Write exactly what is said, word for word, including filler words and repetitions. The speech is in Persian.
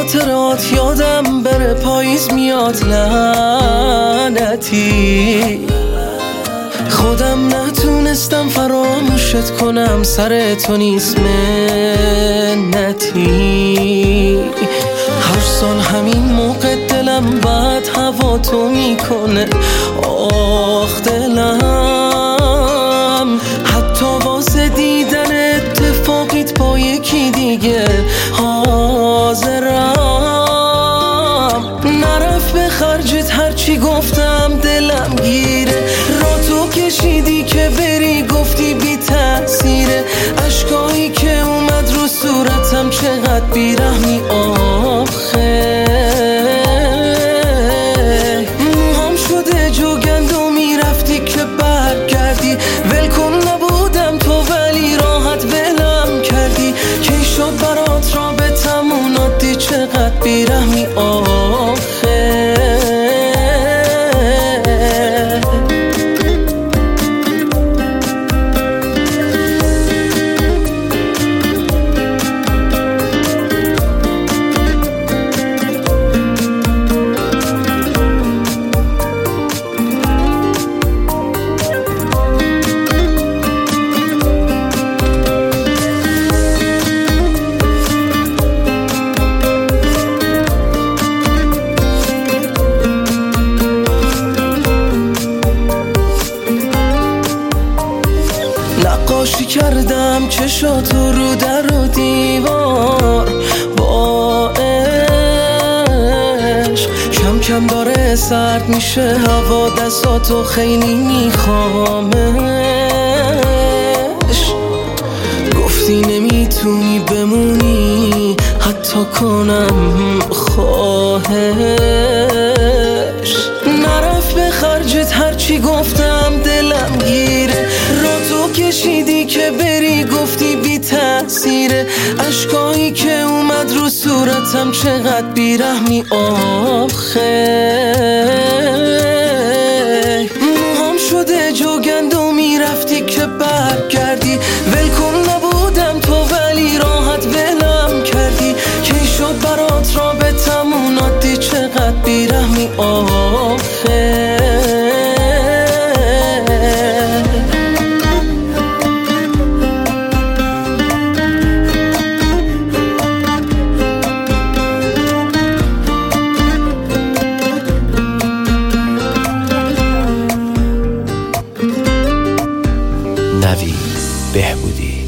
خاطرات یادم بره، پاییز میاد لعنتی. خودم نتونستم فراموشت کنم، سر تو نیست منتی. هر سال همین موقع دلم بعد هوا تو میکنه، آخ دلم. حتی واسه دیدن اتفاقیت با یکی دیگه حاضرم. نرفت به خرجت هرچی گفتم دلم گیره، را تو کشیدی که بری گفتی بی تأثیره. اشکایی که اومد رو صورتم چقدر بیرحمی آخه. موهام شده جوگند و میرفتی که برگردی، ولکن نبودم تو ولی راحت ولم کردی. کی شد برات رابطمون عادی، چقدر بیرحمی آخه. نقاشی کردم چشاتو رو در و دیوار با عشق. کم کم داره سرد میشه هوا، دستاتو خیلی میخوامش. گفتی نمیتونی بمونی حتی کنم خواهش. نرفت به خرجت هرچی گفتم دلم گیره، را تو کشیدی که بری گفتی بی تأثیره. اشکایی که اومد رو صورتم چقدر بیرحمی آخه. موهام شده جوگند و میرفتی که برگردی، ولکن نبودم تو ولی راحت ولم کردی. کی شد برات رابطمون عادی، چقدر بیرحمی آخه. نوید بهبودی.